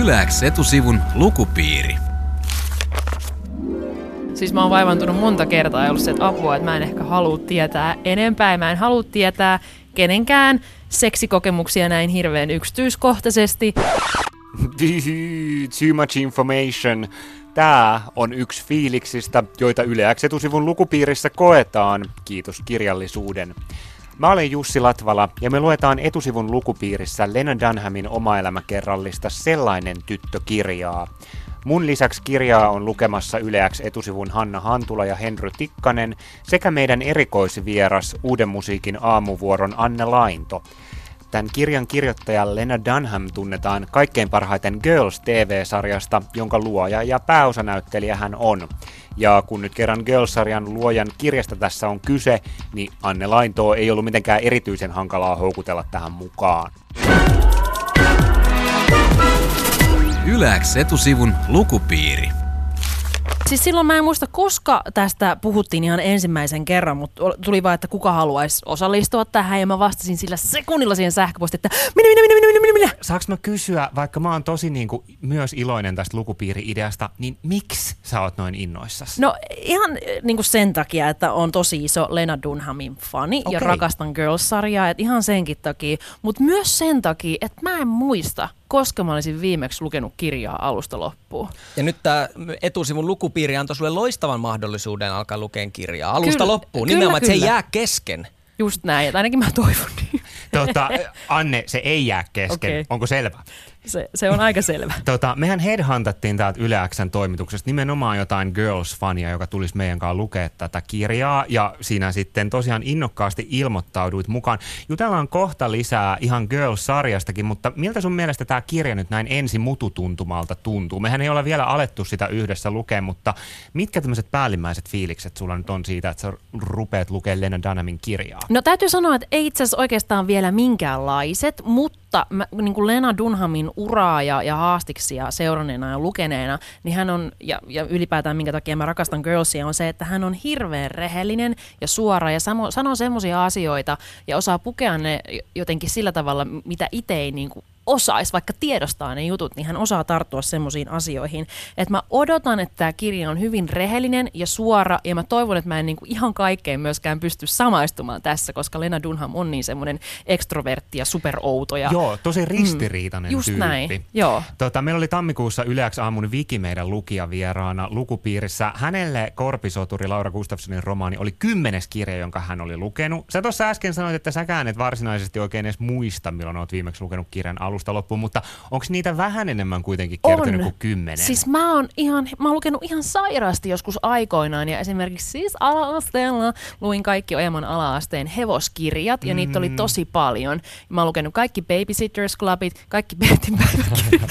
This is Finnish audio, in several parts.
Yle X etusivun lukupiiri. Siis mä oon vaivantunut monta kertaa ja ollut se, että apua, että mä en ehkä halua tietää enempää. Mä en halua tietää kenenkään seksikokemuksia näin hirveän yksityiskohtaisesti. Too much information. Tää on yksi fiiliksistä, joita Yle X etusivun lukupiirissä koetaan, kiitos kirjallisuuden. Mä olen Jussi Latvala ja me luetaan etusivun lukupiirissä Lena Dunhamin omaelämäkerrallista Sellainen tyttö-kirjaa. Mun lisäksi kirjaa on lukemassa Yle X etusivun Hanna Hantula ja Henry Tikkanen sekä meidän erikoisvieras Uuden musiikin aamuvuoron Anne Lainto. Tämän kirjan kirjoittaja Lena Dunham tunnetaan kaikkein parhaiten Girls TV-sarjasta, jonka luoja ja pääosanäyttelijä hän on. Ja kun nyt kerran Girls-sarjan luojan kirjasta tässä on kyse, niin Anne Laintoa ei ollut mitenkään erityisen hankalaa houkutella tähän mukaan. Yle X etusivun lukupiiri. Siis silloin mä en muista, koska tästä puhuttiin ihan ensimmäisen kerran, mutta tuli vaan, että kuka haluaisi osallistua tähän, ja mä vastasin sillä sekunnilla siihen sähköpostiin, että minä. Saanko mä kysyä, vaikka mä oon tosi myös iloinen tästä lukupiiri-ideasta, niin miksi sä oot noin innoissasi? No ihan sen takia, että on tosi iso Lena Dunhamin fani ja rakastan Girls-sarjaa, että ihan senkin takia, mutta myös sen takia, että mä en muista, koska mä olisin viimeksi lukenut kirjaa alusta loppuun. Ja nyt tämä etusivun lukupiiri antoi sulle loistavan mahdollisuuden alkaa lukea kirjaa alusta loppuun. Nimenomaan, että se ei jää kesken. Just näin, että ainakin mä toivon niin. Anne, se ei jää kesken. Okay. Onko selvä? Se on aika selvä. Mehän headhuntattiin täältä Yle X:n toimituksesta nimenomaan jotain Girls-fania, joka tulisi meidän kanssa lukea tätä kirjaa. Ja siinä sitten tosiaan innokkaasti ilmoittauduit mukaan. Jutellaan kohta lisää ihan Girls-sarjastakin, mutta miltä sun mielestä tämä kirja nyt näin ensi mututuntumalta tuntuu? Mehän ei ole vielä alettu sitä yhdessä lukea, mutta mitkä tämmöiset päällimmäiset fiilikset sulla nyt on siitä, että sä rupeat lukemaan Lena Dunhamin kirjaa? No täytyy sanoa, että ei itse asiassa oikeastaan vielä minkäänlaiset, mutta niin kuin Lena Dunhamin uraa ja haastiksia seuranneena ja lukeneena, niin hän on, ja ylipäätään minkä takia mä rakastan Girlsia, on se, että hän on hirveän rehellinen ja suora ja sanoo semmoisia asioita ja osaa pukea ne jotenkin sillä tavalla, mitä itse ei niin kuin osaisi, vaikka tiedostaa ne jutut, niin hän osaa tarttua semmoisiin asioihin. Että mä odotan, että tämä kirja on hyvin rehellinen ja suora, ja mä toivon, että mä en niinku ihan kaikkeen myöskään pysty samaistumaan tässä, koska Lena Dunham on niin semmoinen ekstrovertti ja superouto. Joo, tosi ristiriitainen just tyyppi. Näin, joo. Meillä oli tammikuussa Yle X aamun Viki meidän lukijavieraana lukupiirissä. Hänelle korpisoturi Laura Gustafssonin romaani oli 10. kirja, jonka hän oli lukenut. Sä tuossa äsken sanoit, että säkään et varsinaisesti oikein edes muista, milloin oot viimeksi lukenut kirjan alusta loppuun, mutta onko niitä vähän enemmän kuitenkin kertynyt kuin 10? Siis mä oon lukenut ihan sairaasti joskus aikoinaan, ja esimerkiksi siis ala-asteella luin kaikki Ojaman ala-asteen hevoskirjat, ja niitä oli tosi paljon. Mä oon lukenut kaikki Babysitters Clubit, kaikki Bertin päiväkirjat.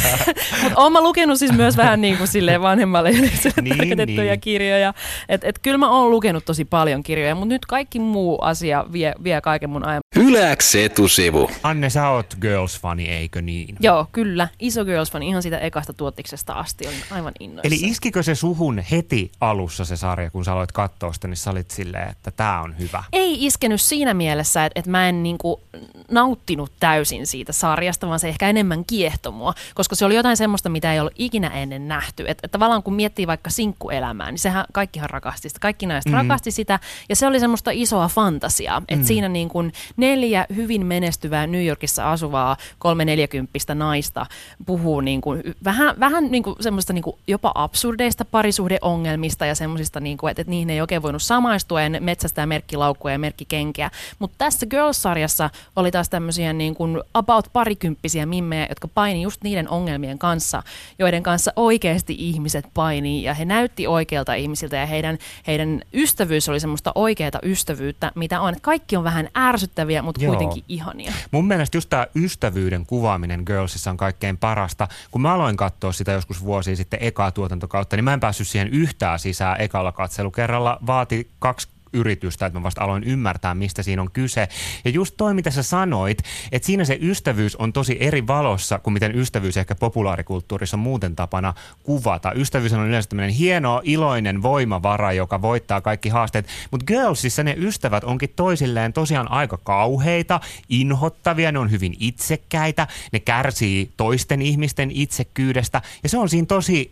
Mutta oon mä lukenut siis myös vähän niin kuin silleen vanhemmalle tarkoitettuja kirjoja. Et kyllä mä oon lukenut tosi paljon kirjoja, mutta nyt kaikki muu asia vie kaiken mun ajan. Yle X etusivu. Anne, sä oot Girls-fani, eikö niin? Joo, kyllä. Iso Girls-fani ihan siitä ekasta tuottiksesta asti. Olin aivan innoissa. Eli iskikö se suhun heti alussa se sarja, kun sä aloit katsoa sitä, niin sä olit silleen, että tää on hyvä? Ei iskenyt siinä mielessä, että mä en niinku nauttinut täysin siitä sarjasta, vaan se ehkä enemmän kiehtoi mua, koska se oli jotain semmoista, mitä ei ollut ikinä ennen nähty. Että tavallaan kun miettii vaikka sinkkuelämää, niin sehän kaikkihan rakasti sitä. Kaikki naiset rakasti sitä, ja se oli semmoista isoa fantasiaa. Että siinä niin kuin 4 hyvin menestyvää New Yorkissa asuvaa 3-40 naista puhuu niin kuin vähän niin kuin semmoista niin kuin jopa absurdeista parisuhdeongelmista ja semmoisista, niin kuin, että niihin ei oikein voinut samaistua ja metsästää merkkilaukkuja ja merkkikenkiä. Mutta tässä Girls-sarjassa oli taas tämmöisiä niin kuin about parikymppisiä mimmejä, jotka paini just niiden ongelmien kanssa, joiden kanssa oikeasti ihmiset painii, ja he näytti oikealta ihmisiltä, ja heidän ystävyys oli semmoista oikeaa ystävyyttä, mitä on. Kaikki on vähän ärsyttäviä, mutta kuitenkin ihania. Mun mielestä just tämä ystävyyden kuvaaminen Girlsissa on kaikkein parasta. Kun mä aloin katsoa sitä joskus vuosia sitten ekaa tuotantokautta, niin mä en päässyt siihen yhtään sisään ekalla katselukerralla. Vaati 2 yritystä, että mä vasta aloin ymmärtää, mistä siinä on kyse. Ja just toi, mitä sä sanoit, että siinä se ystävyys on tosi eri valossa kuin miten ystävyys ehkä populaarikulttuurissa on muuten tapana kuvata. Ystävyys on yleensä tämmöinen hieno, iloinen voimavara, joka voittaa kaikki haasteet. Mutta Girlsissa ne ystävät onkin toisilleen tosiaan aika kauheita, inhottavia, ne on hyvin itsekkäitä, ne kärsii toisten ihmisten itsekkyydestä. Ja se on siinä tosi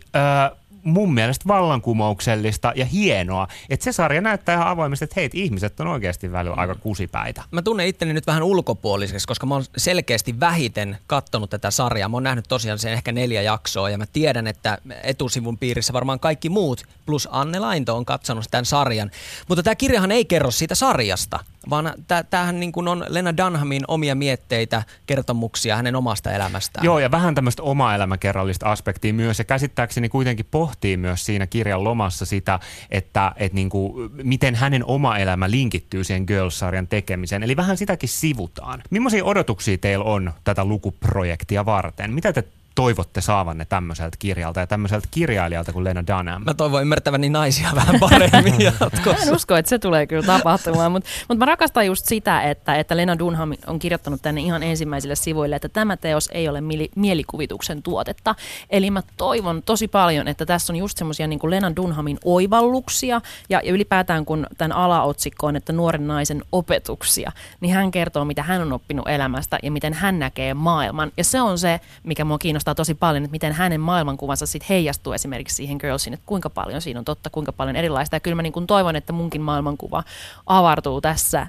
mun mielestä vallankumouksellista ja hienoa, että se sarja näyttää ihan avoimesti, että hei, ihmiset on oikeasti välillä aika kusipäitä. Mä tunnen itteni nyt vähän ulkopuoliseksi, koska mä oon selkeästi vähiten kattonut tätä sarjaa. Mä oon nähnyt tosiaan sen ehkä 4 jaksoa ja mä tiedän, että etusivun piirissä varmaan kaikki muut plus Anne Lainto on katsonut tämän sarjan. Mutta tämä kirjahan ei kerro siitä sarjasta, vaan tämähän niin kuin on Lena Dunhamin omia mietteitä, kertomuksia hänen omasta elämästään. Joo, ja vähän tämmöistä omaa elämäkerrallista aspektia myös, ja käsittääkseni kuitenkin pohtii myös siinä kirjan lomassa sitä, että niin kuin, miten hänen oma elämä linkittyy siihen Girls-sarjan tekemiseen. Eli vähän sitäkin sivutaan. Millaisia odotuksia teillä on tätä lukuprojektia varten? Mitä te toivotte saavanne tämmöiseltä kirjalta ja tämmöiseltä kirjailijalta kuin Lena Dunham? Mä toivon ymmärtäväni naisia vähän paremmin jatkossa. Mä en usko, että se tulee kyllä tapahtumaan, mutta mä rakastan just sitä, että Lena Dunham on kirjoittanut tänne ihan ensimmäisille sivuille, että tämä teos ei ole mielikuvituksen tuotetta. Eli mä toivon tosi paljon, että tässä on just semmoisia niin kuin Lena Dunhamin oivalluksia ja ylipäätään kun tämän alaotsikko on, että nuoren naisen opetuksia, niin hän kertoo, mitä hän on oppinut elämästä ja miten hän näkee maailman. Ja se on se, mikä mua kiinnostaa tosi paljon, että miten hänen maailmankuvansa sit heijastuu esimerkiksi siihen Girlsiin, että kuinka paljon siinä on totta, kuinka paljon erilaista. Ja kyllä mä niin kuin toivon, että munkin maailmankuva avartuu tässä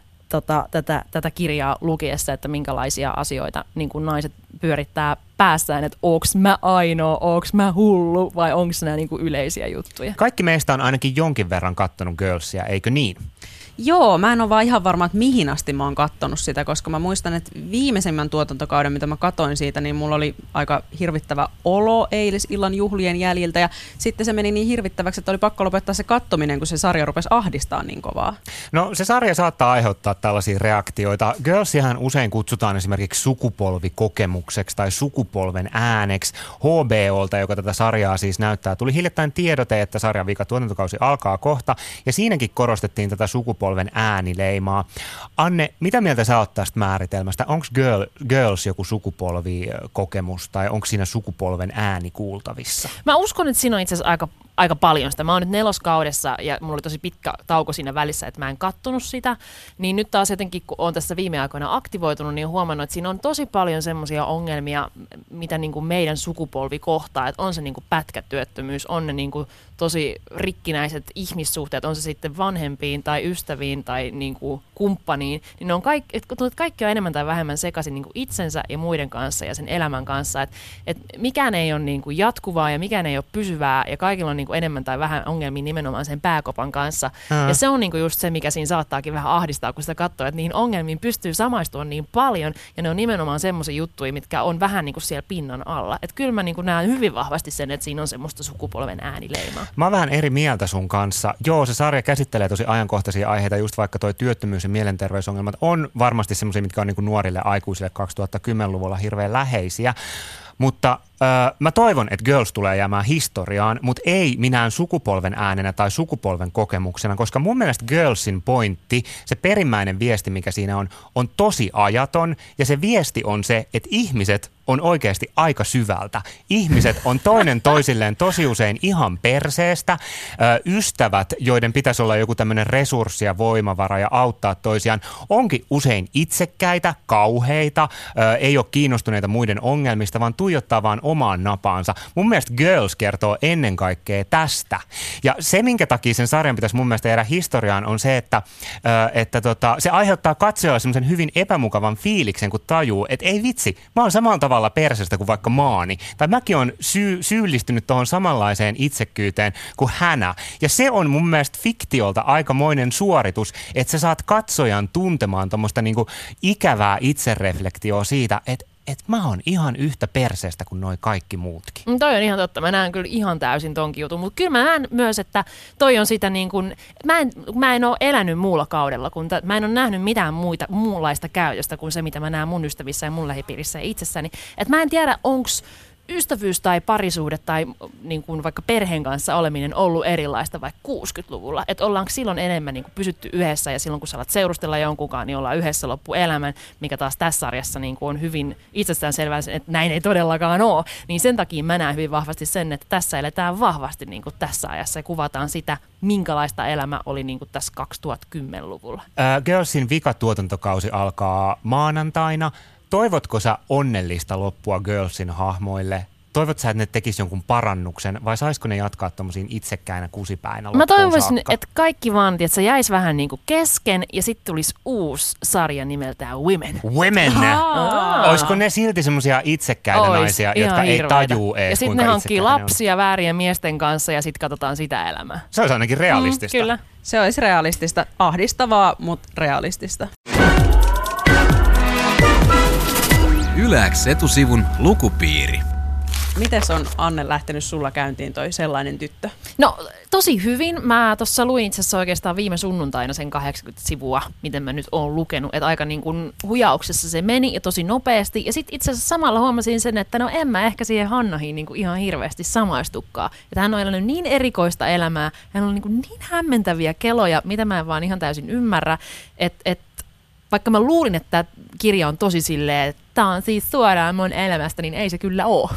tätä kirjaa lukiessa, että minkälaisia asioita niin kuin naiset pyörittää päässään, että onks mä ainoa, onks mä hullu vai onks nämä niin kuin yleisiä juttuja. Kaikki meistä on ainakin jonkin verran kattonut Girlsia, eikö niin? Joo, mä en ole vaan ihan varma, että mihin asti mä oon kattonut sitä, koska mä muistan, että viimeisemmän tuotantokauden, mitä mä katoin siitä, niin mulla oli aika hirvittävä olo eilisillan juhlien jäljiltä ja sitten se meni niin hirvittäväksi, että oli pakko lopettaa se kattominen, kun se sarja rupesi ahdistaa niin kovaa. No se sarja saattaa aiheuttaa tällaisia reaktioita. Girlsiahan usein kutsutaan esimerkiksi sukupolvikokemukseksi tai sukupolven ääneksi. HBOlta, joka tätä sarjaa siis näyttää, tuli hiljattain tiedote, että sarjan vika tuotantokausi alkaa kohta ja siinäkin korostettiin tätä sukupolven äänileimaa. Anne, mitä mieltä sä oot tästä määritelmästä? Onko Girls joku sukupolvikokemus tai onko siinä sukupolven ääni kuultavissa? Mä uskon, että siinä on itse asiassa aika paljon sitä. Mä oon nyt 4. kaudessa ja mulla oli tosi pitkä tauko siinä välissä, että mä en kattonut sitä. Niin nyt taas jotenkin, kun oon tässä viime aikoina aktivoitunut, niin huomannut, että siinä on tosi paljon semmoisia ongelmia, mitä niin kuin meidän sukupolvi kohtaa. Että on se niin kuin pätkätyöttömyys, on ne niin kuin tosi rikkinäiset ihmissuhteet, on se sitten vanhempiin tai ystäviin tai niin kuin kumppaniin. Niin ne on kaikki on enemmän tai vähemmän sekaisin niin kuin itsensä ja muiden kanssa ja sen elämän kanssa. Että mikään ei ole niin kuin jatkuvaa ja mikään ei ole pysyvää ja kaikilla on niin kuin enemmän tai vähän ongelmia nimenomaan sen pääkopan kanssa. Ja se on niin kuin just se, mikä siinä saattaakin vähän ahdistaa, kun sitä katsoo, että niihin ongelmiin pystyy samaistua niin paljon ja ne on nimenomaan semmoisia juttuja, mitkä on vähän niin kuin siellä pinnan alla. Että kyllä mä niin kuin näen hyvin vahvasti sen, että siinä on semmoista sukupolven äänileimaa. Mä oon vähän eri mieltä sun kanssa. Joo, se sarja käsittelee tosi ajankohtaisia aiheita, just vaikka toi työttömyys ja mielenterveysongelmat on varmasti semmoisia, mitkä on niin kuin nuorille aikuisille 2010-luvulla hirveän läheisiä. Mutta mä toivon, että Girls tulee jäämään historiaan, mutta ei minään sukupolven äänenä tai sukupolven kokemuksena, koska mun mielestä Girlsin pointti, se perimmäinen viesti, mikä siinä on tosi ajaton ja se viesti on se, että ihmiset on oikeasti aika syvältä. Ihmiset on toinen toisilleen tosi usein ihan perseestä. Ystävät, joiden pitäisi olla joku tämmöinen resurssi ja voimavara ja auttaa toisiaan, onkin usein itsekkäitä, kauheita, ei ole kiinnostuneita muiden ongelmista, vaan tuijottaa vaan omaan napaansa. Mun mielestä Girls kertoo ennen kaikkea tästä. Ja se, minkä takia sen sarjan pitäisi mun mielestä jäädä historiaan, on se, että se aiheuttaa katsojalle semmoisen hyvin epämukavan fiiliksen, kun tajuu, että ei vitsi, mä oon samalla tavalla persestä kuin vaikka Maani. Tai mäkin on syyllistynyt tuohon samanlaiseen itsekkyyteen kuin hänä. Ja se on mun mielestä fiktiolta aikamoinen suoritus, että sä saat katsojan tuntemaan tommoista niinku ikävää itsereflektioa siitä, että mä oon ihan yhtä perseestä kuin noi kaikki muutkin. Toi on ihan totta. Mä näen kyllä ihan täysin tonkin jutun, mutta kyllä mä näen myös, että toi on sitä niin kuin, mä en ole elänyt muulla kaudella, mä en ole nähnyt mitään muunlaista käytöstä kuin se, mitä mä näen mun ystävissä ja mun lähipiirissä ja itsessäni. Että mä en tiedä, onko ystävyys tai parisuhde tai niin kuin vaikka perheen kanssa oleminen ollut erilaista vaikka 60-luvulla? Että ollaanko silloin enemmän niin kuin pysytty yhdessä ja silloin kun sä alat seurustella jonkunkaan, niin ollaan yhdessä loppuelämän, mikä taas tässä sarjassa niin kuin on hyvin itsestäänselvää, että näin ei todellakaan ole. Niin sen takia mä näen hyvin vahvasti sen, että tässä eletään vahvasti niin kuin tässä ajassa ja kuvataan sitä, minkälaista elämä oli niin kuin tässä 2010-luvulla. Girlsin vikatuotantokausi alkaa maanantaina. Toivotko sä onnellista loppua Girlsin hahmoille? Toivot sä, että ne tekis jonkun parannuksen vai saisiko ne jatkaa tommosiin itsekkäinä kusipäinä loppuun Mä toivoisin, saakka? että kaikki vaan, että se jäisi vähän niin kuin kesken ja sitten tulisi uusi sarja nimeltään Women. Women! Olisiko ne silti semmosia itsekkäitä naisia, jotka ei tajuu ees, ja sitten kuinka ne hankkii itsekkäitä ne on? lapsia väärien miesten kanssa ja sitten katsotaan sitä elämää. Se olisi ainakin realistista. Kyllä. Se olisi realistista, ahdistavaa, mutta realistista. Yle X etusivun lukupiiri. Mites on, Anne, lähtenyt sulla käyntiin toi Sellainen tyttö? No tosi hyvin. Mä tuossa luin itse asiassa oikeastaan viime sunnuntaina sen 80 sivua, miten mä nyt oon lukenut. Että aika niin kuin hujauksessa se meni ja tosi nopeasti. Ja sitten itse asiassa samalla huomasin sen, että no en mä ehkä siihen Hannahiin niin kuin ihan hirveästi samaistukaan. Että hän on elänyt niin erikoista elämää, hän on niin hämmentäviä keloja, mitä mä en vaan ihan täysin ymmärrä, että vaikka mä luulin, että tämä kirja on tosi silleen, että tämä on siis suoraan mun elämästä, niin ei se kyllä ole.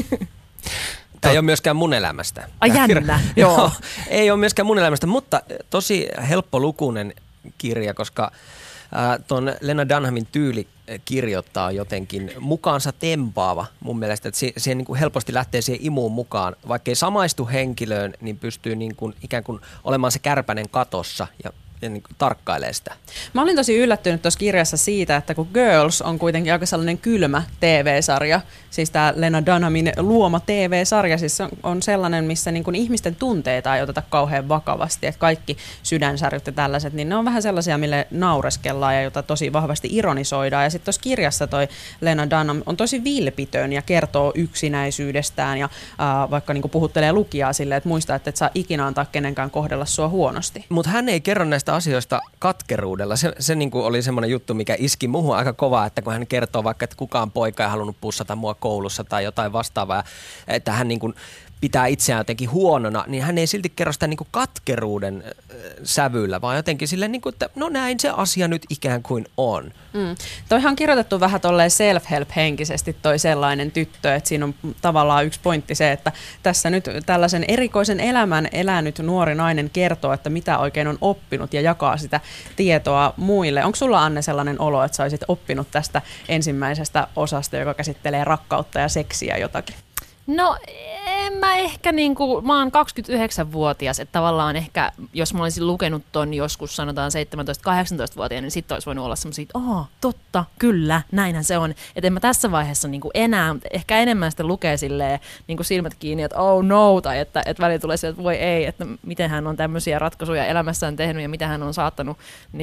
Tämä ei ole myöskään mun elämästä. Ai jännä. Joo, ei ole myöskään mun elämästä, mutta tosi helppolukuinen kirja, koska tuon Lena Dunhamin tyyli kirjoittaa jotenkin mukaansa tempaava mun mielestä, että siihen niin kuin helposti lähtee siihen imuun mukaan. Vaikka ei samaistu henkilöön, niin pystyy niin kuin ikään kuin olemaan se kärpänen katossa ja niin kuin tarkkailee sitä. Mä olin tosi yllättynyt tuossa kirjassa siitä, että kun Girls on kuitenkin aika sellainen kylmä TV-sarja, siis tämä Lena Dunhamin luoma TV-sarja, siis on sellainen, missä niin kuin ihmisten tunteita ei oteta kauhean vakavasti, että kaikki sydänsärjyt ja tällaiset, niin ne on vähän sellaisia, mille naureskellaan ja jota tosi vahvasti ironisoidaan. Ja sitten tuossa kirjassa toi Lena Dunham on tosi vilpitön ja kertoo yksinäisyydestään ja vaikka niin kuin puhuttelee lukijaa silleen, että muista, että et saa ikinä antaa kenenkään kohdella sua huonosti. Mutta hän ei kerro näistä asioista katkeruudella. Se niin kuin oli semmoinen juttu, mikä iski muuhun aika kovaa, että kun hän kertoo vaikka, että kukaan poika ei halunnut pussata mua koulussa tai jotain vastaavaa, että hän niin kuin pitää itseään jotenkin huonona, niin hän ei silti kerro sitä niin kuin katkeruuden sävyllä, vaan jotenkin silleen, niin kuin, että no näin se asia nyt ikään kuin on. Toihan on kirjoitettu vähän tolleen self-help-henkisesti toi Sellainen tyttö, että siinä on tavallaan yksi pointti se, että tässä nyt tällaisen erikoisen elämän elänyt nuori nainen kertoo, että mitä oikein on oppinut ja jakaa sitä tietoa muille. Onko sulla, Anne, sellainen olo, että sä olisit oppinut tästä ensimmäisestä osasta, joka käsittelee rakkautta ja seksiä jotakin? No en mä ehkä mä oon 29-vuotias, että tavallaan ehkä jos mä olisin lukenut ton joskus sanotaan 17-18-vuotiaana, niin sitten olisi voinut olla semmoisia, että totta, kyllä, näinhän se on. Että en mä tässä vaiheessa enää, mutta ehkä enemmän sitten lukee silleen silmät kiinni, että oh no, tai että välillä tulee sieltä, että voi ei, että miten hän on tämmöisiä ratkaisuja elämässään tehnyt ja mitä hän on saattanut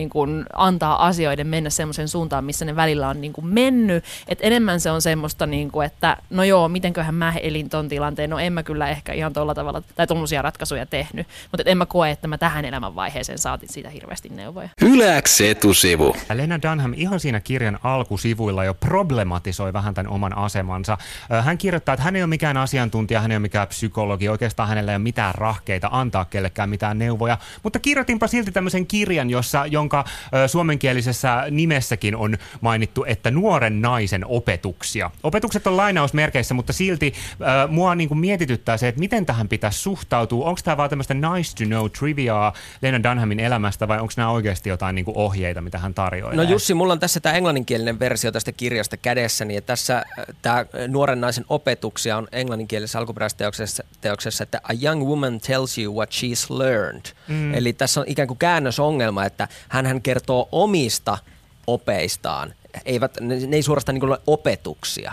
antaa asioiden mennä semmoisen suuntaan, missä ne välillä on mennyt. Että enemmän se on semmoista, että no joo, mitenköhän mä elin ton tilanteen, no en mä kyllä ehkä ihan tuolla tavalla tai tommosia ratkaisuja tehnyt, mutta en mä koe, että mä tähän elämänvaiheeseen saatin siitä hirveästi neuvoja. Yle X etusivu. Lena Dunham ihan siinä kirjan alkusivuilla jo problematisoi vähän tämän oman asemansa. Hän kirjoittaa, että hän ei ole mikään asiantuntija, hän ei ole mikään psykologi, oikeastaan hänellä ei ole mitään rahkeita antaa kellekään mitään neuvoja, mutta kirjoitinpa silti tämmöisen kirjan, jonka suomenkielisessä nimessäkin on mainittu, että nuoren naisen opetuksia. Opetukset on lainausmerkeissä, mutta silti mua mietityttää se, että miten tähän pitäisi suhtautua. Onko tämä vaan tämmöistä nice to know triviaa Lena Dunhamin elämästä vai onko nämä oikeasti jotain ohjeita, mitä hän tarjoaa? No Jussi, mulla on tässä tämä englanninkielinen versio tästä kirjasta kädessäni, ja tässä tämä nuoren naisen opetuksia on englanninkielisessä alkuperäisteoksessa, että a young woman tells you what she's learned. Eli tässä on ikään kuin käännösongelma, että hän kertoo omista opeistaan. Ne ei suorastaan ole opetuksia.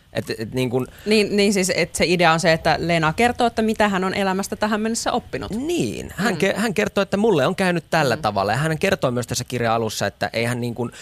Niin siis, että se idea on se, että Lena kertoo, että mitä hän on elämästä tähän mennessä oppinut. Niin, hän kertoo, että mulle on käynyt tällä tavalla, ja hän kertoo myös tässä kirjan alussa, että ei hän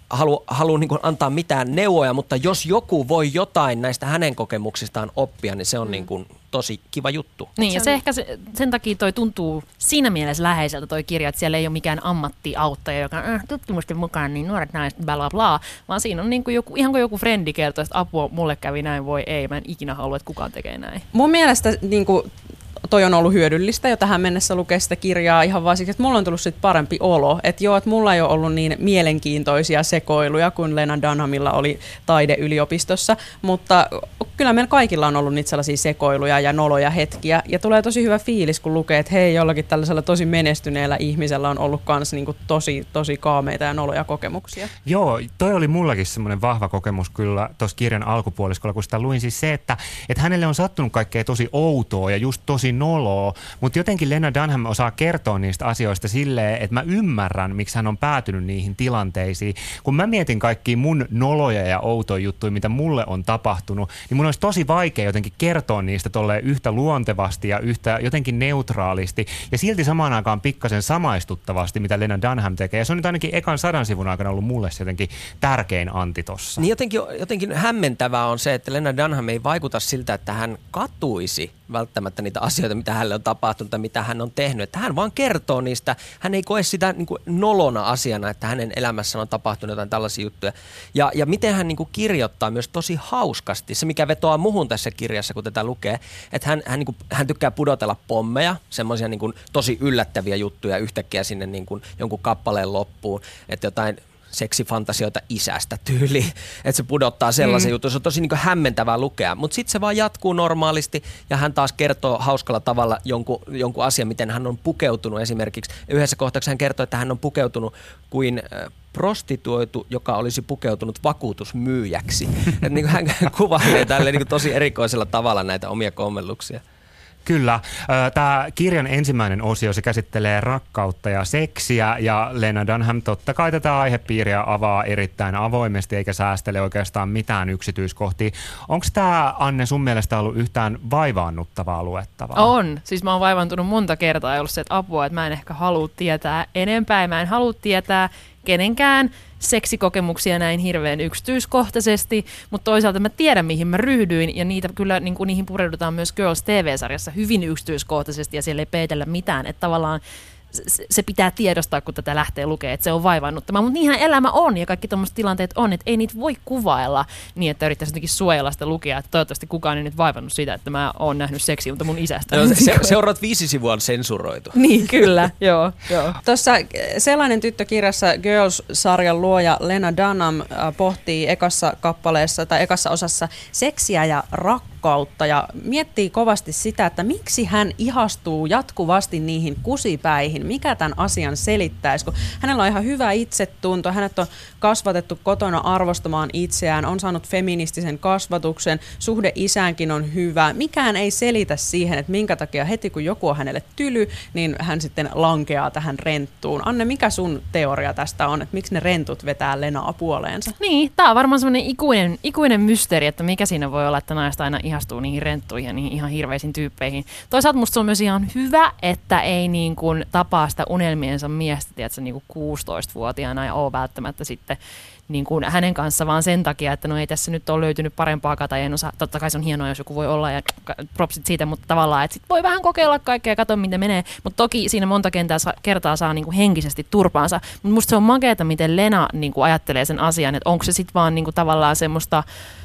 halua niin kuin antaa mitään neuvoja, mutta jos joku voi jotain näistä hänen kokemuksistaan oppia, niin se on niin kuin tosi kiva juttu. Niin, ja sen takia toi tuntuu siinä mielessä läheiseltä toi kirja, että siellä ei ole mikään ammattiauttaja, joka tutkimusten mukaan niin nuoret naiset bla bla, vaan siinä on niin kuin ihan kuin joku frendi kertoo, että apua, mulle kävi näin, voi ei, mä en ikinä halua, että kukaan tekee näin. Mun mielestä niin kuin toi on ollut hyödyllistä jo tähän mennessä lukea sitä kirjaa ihan vaan siksi, että mulla on tullut sit parempi olo. Että joo, että mulla ei ole ollut niin mielenkiintoisia sekoiluja kuin Lena Dunhamilla oli taideyliopistossa, mutta kyllä meillä kaikilla on ollut niitä sellaisia sekoiluja ja noloja hetkiä. Ja tulee tosi hyvä fiilis, kun lukee, että hei, jollakin tällaisella tosi menestyneellä ihmisellä on ollut kans niinku tosi kaameita ja noloja kokemuksia. Joo, toi oli mullakin semmoinen vahva kokemus kyllä tuossa kirjan alkupuoliskolla, kun sitä luin siis se, että hänelle on sattunut kaikkea tosi outoa ja just tosi noloa, mutta jotenkin Lena Dunham osaa kertoa niistä asioista silleen, että mä ymmärrän, miksi hän on päätynyt niihin tilanteisiin. Kun mä mietin kaikkia mun noloja ja outoja juttuja, mitä mulle on tapahtunut, niin mun olisi tosi vaikea jotenkin kertoa niistä tolleen yhtä luontevasti ja yhtä jotenkin neutraalisti ja silti samaan aikaan pikkasen samaistuttavasti, mitä Lena Dunham tekee. Ja se on nyt ainakin ekan 100 sivun aikana ollut mulle se jotenkin tärkein anti tossa. Niin jotenkin hämmentävää on se, että Lena Dunham ei vaikuta siltä, että hän katuisi välttämättä niitä asioita, mitä hänelle on tapahtunut tai mitä hän on tehnyt. Että hän vaan kertoo niistä. Hän ei koe sitä niin kuin nolona asiana, että hänen elämässään on tapahtunut jotain tällaisia juttuja. Ja miten hän niin kuin kirjoittaa myös tosi hauskasti. Se, mikä vetoaa muhun tässä kirjassa, kun tätä lukee, että hän tykkää pudotella pommeja, semmoisia niin kuin tosi yllättäviä juttuja yhtäkkiä sinne niin kuin jonkun kappaleen loppuun. Että jotain seksifantasioita isästä tyyli, että se pudottaa sellaisen jutun. Se on tosi niin kuin hämmentävää lukea, mutta sitten se vaan jatkuu normaalisti ja hän taas kertoo hauskalla tavalla jonkun asian, miten hän on pukeutunut esimerkiksi. Yhdessä kohtauksessa hän kertoo, että hän on pukeutunut kuin prostituoitu, joka olisi pukeutunut vakuutusmyyjäksi. Että niin kuin hän kuvailee tälleen niin kuin tosi erikoisella tavalla näitä omia kommelluksia. Kyllä. Tämä kirjan ensimmäinen osio, se käsittelee rakkautta ja seksiä ja Lena Dunham totta kai tätä aihepiiriä avaa erittäin avoimesti eikä säästele oikeastaan mitään yksityiskohtia. Onko tämä, Anne, sun mielestä ollut yhtään vaivaannuttavaa luettavaa? On. Siis mä oon vaivaantunut monta kertaa ja ollut se, että apua, että mä en ehkä halua tietää enempää. Mä en halua tietää kenenkään seksikokemuksia näin hirveän yksityiskohtaisesti, mutta toisaalta mä tiedän, mihin mä ryhdyin, ja niitä kyllä niin kuin niihin pureudutaan myös Girls TV-sarjassa hyvin yksityiskohtaisesti, ja siellä ei peitellä mitään, että tavallaan se pitää tiedostaa, kun tätä lähtee lukemaan, että se on vaivannuttavaa, mutta niinhän elämä on, ja kaikki tuommoiset tilanteet on, että ei niitä voi kuvailla niin, että yrittäisi jotenkin suojella sitä lukea, että toivottavasti kukaan ei nyt vaivannut siitä, että mä oon nähnyt seksiä, mutta mun isästä. Seuraat 5 sivua on sensuroitu. Niin, kyllä, joo. Tuossa Sellainen tyttökirjassa Girls-sarjan luoja Lena Dunham pohtii ekassa kappaleessa tai ekassa osassa seksiä ja rakkautta ja miettii kovasti sitä, että miksi hän ihastuu jatkuvasti niihin kusipäihin, mikä tämän asian selittäisi, kun hänellä on ihan hyvä itsetunto, hänet on kasvatettu kotona arvostamaan itseään, on saanut feministisen kasvatuksen, suhde isäänkin on hyvä, mikään ei selitä siihen, että minkä takia heti kun joku on hänelle tyly, niin hän sitten lankeaa tähän renttuun. Anne, mikä sun teoria tästä on, että miksi ne rentut vetää Lenaa puoleensa? Niin, tää on varmaan semmoinen ikuinen mysteeri, että mikä siinä voi olla, että naiset aina ihastuu niihin renttuihin ja niihin ihan hirveisiin tyyppeihin. Toisaalta musta se on myös ihan hyvä, että ei niin kuin tapaa sitä unelmiensa miestä, tiedätkö, niin kuin 16-vuotiaana ja ole välttämättä sitten niin kuin hänen kanssa vaan sen takia, että no ei tässä nyt ole löytynyt parempaa tai en osaa, totta kai se on hienoa, jos joku voi olla ja propsit siitä, mutta tavallaan, että sit voi vähän kokeilla kaikkea ja katsoa, miten menee, mutta toki siinä monta kertaa saa niin kuin henkisesti turpaansa, mutta musta se on makeata, miten Lena niin kuin ajattelee sen asian, että onko se sitten vaan niin kuin tavallaan semmoista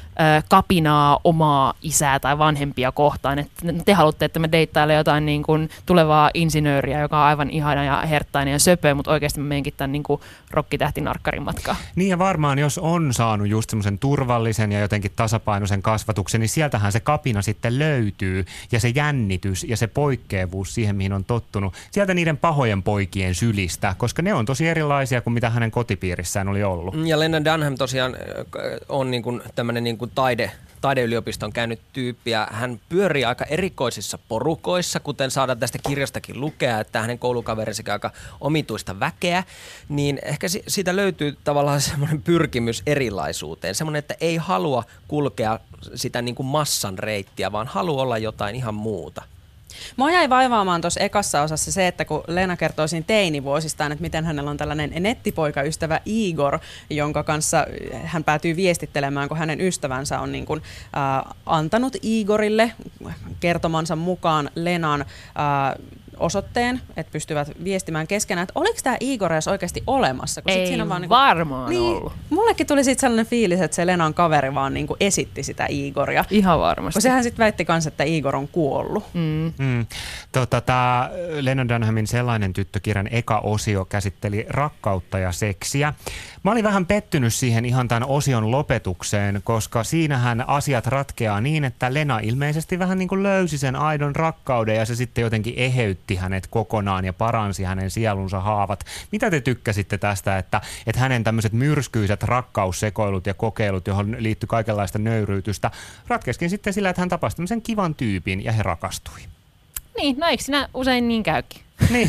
kapinaa omaa isää tai vanhempia kohtaan, että te haluatte, että me deittailee jotain niin kuin tulevaa insinööriä, joka on aivan ihana ja herttainen ja söpö, mutta oikeasti me menenkin tämän niin kuin rokkitähtinarkkarin matkaa. Niin ja varmaan, jos on saanut just semmoisen turvallisen ja jotenkin tasapainoisen kasvatuksen, niin sieltähän se kapina sitten löytyy ja se jännitys ja se poikkeavuus siihen, mihin on tottunut. Sieltä niiden pahojen poikien sylistä, koska ne on tosi erilaisia kuin mitä hänen kotipiirissään oli ollut. Ja Lena Dunham tosiaan on niin kuin tämmöinen niin kuin taideyliopiston käynyt tyyppi ja hän pyörii aika erikoisissa porukoissa, kuten saadaan tästä kirjastakin lukea, että hänen koulukaverinsa on aika omituista väkeä, niin ehkä siitä löytyy tavallaan semmoinen pyrkimys erilaisuuteen, semmoinen, että ei halua kulkea sitä niin kuin massan reittiä, vaan haluaa olla jotain ihan muuta. Mua jäi vaivaamaan tuossa ekassa osassa se, että kun Lena kertoo siinä teinivuosistaan, että miten hänellä on tällainen nettipoikaystävä Igor, jonka kanssa hän päätyy viestittelemään, kun hänen ystävänsä on niin kuin, antanut Igorille kertomansa mukaan Lenan osoitteen, että pystyvät viestimään keskenään, että oliko tämä Igor edes oikeasti olemassa? Kun ei siinä vaan niin varmaan niin, ollut. Mullekin tuli siitä sellainen fiilis, että se Lenan kaveri vaan niin kuin esitti sitä Igoria. Ihan varmasti. Kun sehän sitten väitti kanssa, että Igor on kuollut. Tämä Lena Dunhamin Sellainen tyttö-kirjan eka osio käsitteli rakkautta ja seksiä. Mä olin vähän pettynyt siihen ihan tämän osion lopetukseen, koska siinähän asiat ratkeaa niin, että Lena ilmeisesti vähän niin kuin löysi sen aidon rakkauden ja se sitten jotenkin eheytti hänet kokonaan ja paransi hänen sielunsa haavat. Mitä te tykkäsitte tästä, että hänen tämmöiset myrskyiset rakkaussekoilut ja kokeilut, johon liittyi kaikenlaista nöyryytystä, ratkeskin sitten sillä, että hän tapasi tämmöisen kivan tyypin ja he rakastui? Niin, no eikö sinä usein niin käykin? Niin.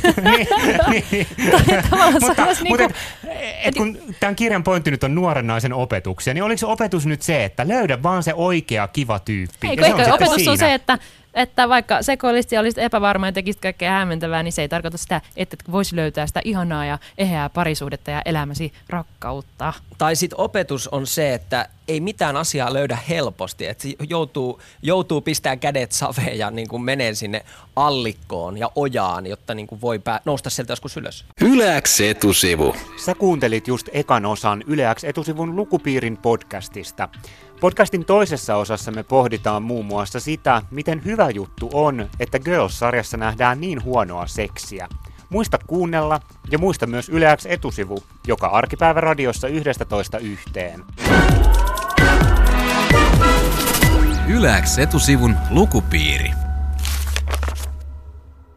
Mutta kun tämän kirjan pointti nyt on nuoren naisen opetuksia, niin oliko se opetus nyt se, että löydä vaan se oikea kiva tyyppi? Eikö ehkä opetus on se, että vaikka sekoilisit ja olisit epävarma ja tekisit kaikkea hämmentävää, niin se ei tarkoita sitä, että voisi löytää sitä ihanaa ja eheää parisuhdetta ja elämäsi rakkautta. Tai sitten opetus on se, että ei mitään asiaa löydä helposti, että joutuu pistämään kädet saveen ja niin kuin menee sinne allikkoon ja ojaan, jotta niin kuin voi nousta sieltä joskus ylös. Yle X etusivu. Sä kuuntelit just ekan osan Yle X etusivun Lukupiirin podcastista. Podcastin toisessa osassa me pohditaan muun muassa sitä, miten hyvä juttu on, että Girls-sarjassa nähdään niin huonoa seksiä. Muista kuunnella ja muista myös Yle X etusivu, joka arkipäivä radiossa 11:00. Yle X etusivun lukupiiri.